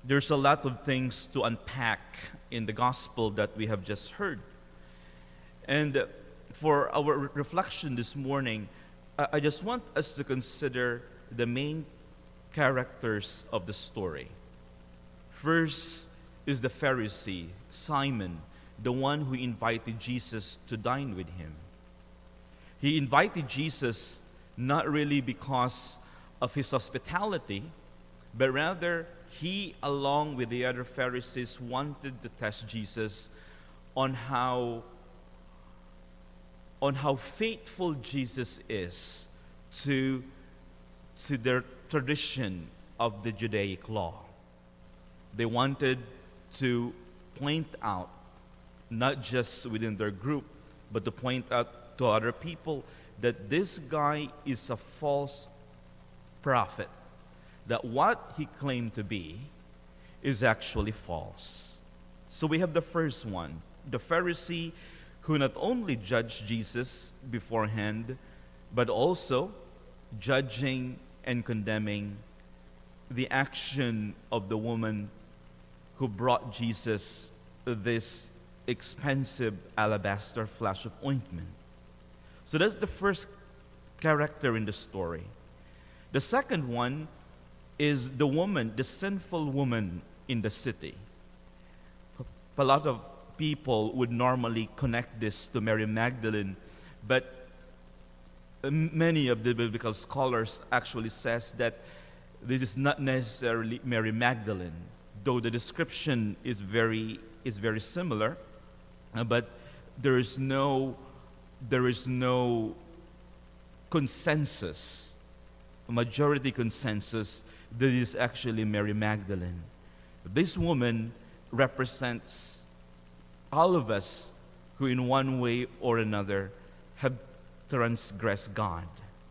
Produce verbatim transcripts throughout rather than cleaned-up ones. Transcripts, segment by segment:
There's a lot of things to unpack in the gospel that we have just heard. And for our re- reflection this morning, I, I just want us to consider the main characters of the story. First is the Pharisee, Simon, the one who invited Jesus to dine with him. He invited Jesus not really because of his hospitality, but rather he, along with the other Pharisees, wanted to test Jesus on how, on how faithful Jesus is to, to their tradition of the Judaic law. They wanted to point out, not just within their group, but to point out to other people that this guy is a false prophet, that what he claimed to be is actually false. So we have the first one, the Pharisee who not only judged Jesus beforehand, but also judging and condemning the action of the woman who brought Jesus this expensive alabaster flask of ointment. So that's the first character in the story. The second one is the woman, the sinful woman in the city. A lot of people would normally connect this to Mary Magdalene, but many of the biblical scholars actually says that this is not necessarily Mary Magdalene, though the description is very is very similar, uh, but there is no there is no consensus, a majority consensus that it is actually Mary Magdalene. This woman represents all of us who in one way or another have transgressed God.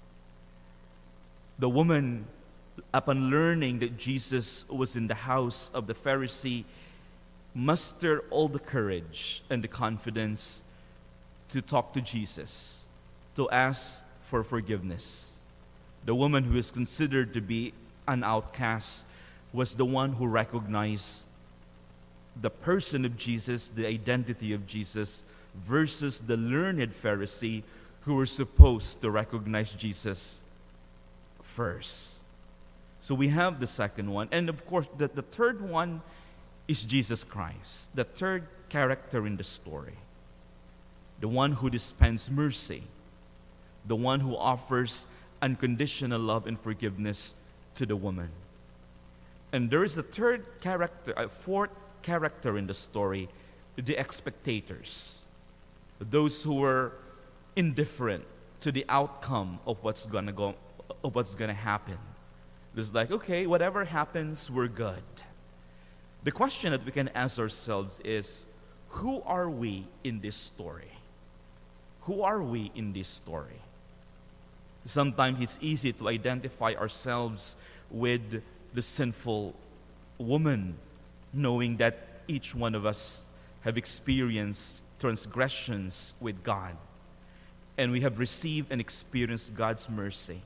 The woman, upon learning that Jesus was in the house of the Pharisee, mustered all the courage and the confidence to talk to Jesus, to ask for forgiveness. The woman who is considered to be an outcast was the one who recognized the person of Jesus, the identity of Jesus, versus the learned Pharisee who were supposed to recognize Jesus first. So we have the second one. And of course, the, the third one is Jesus Christ, the third character in the story. The one who dispenses mercy, the one who offers unconditional love and forgiveness to the woman. And there is a third character, a fourth character in the story, the spectators, those who were indifferent to the outcome of what's gonna go, of what's gonna happen. It's like, okay, whatever happens, we're good. The question that we can ask ourselves is, who are we in this story? Who are we in this story? Sometimes it's easy to identify ourselves with the sinful woman, knowing that each one of us have experienced transgressions with God, and we have received and experienced God's mercy.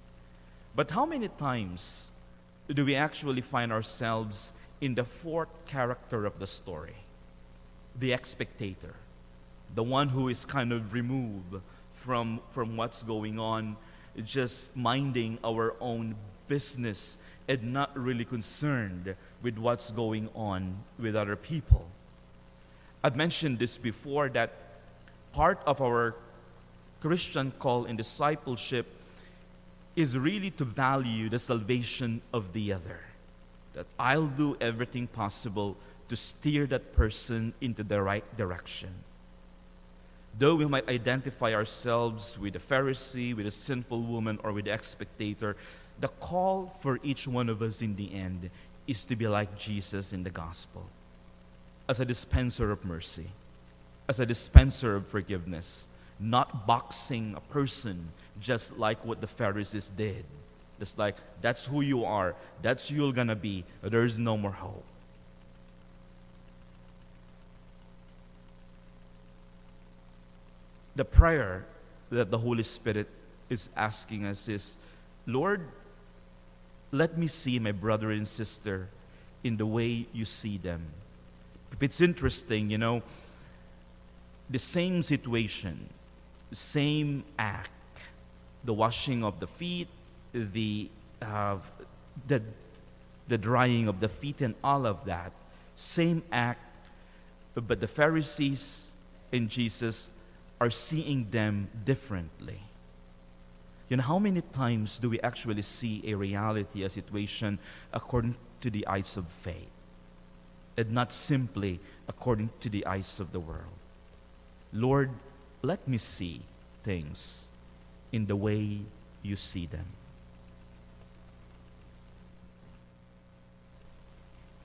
But how many times do we actually find ourselves in the fourth character of the story? The spectator, the one who is kind of removed from, from what's going on, just minding our own business and not really concerned with what's going on with other people. I've mentioned this before, that part of our Christian call in discipleship is really to value the salvation of the other. That I'll do everything possible to steer that person into the right direction. Though we might identify ourselves with the Pharisee, with a sinful woman, or with the spectator, the call for each one of us in the end is to be like Jesus in the gospel, as a dispenser of mercy, as a dispenser of forgiveness, not boxing a person just like what the Pharisees did. Just like, that's who you are, that's who you're gonna be, there's no more hope. The prayer that the Holy Spirit is asking us is, Lord, let me see my brother and sister in the way you see them. It's interesting, you know, the same situation, the same act, the washing of the feet, the, uh, the, the drying of the feet and all of that, same act, but the Pharisees and Jesus are seeing them differently. You know, how many times do we actually see a reality, a situation, according to the eyes of faith, and not simply according to the eyes of the world? Lord, let me see things in the way you see them.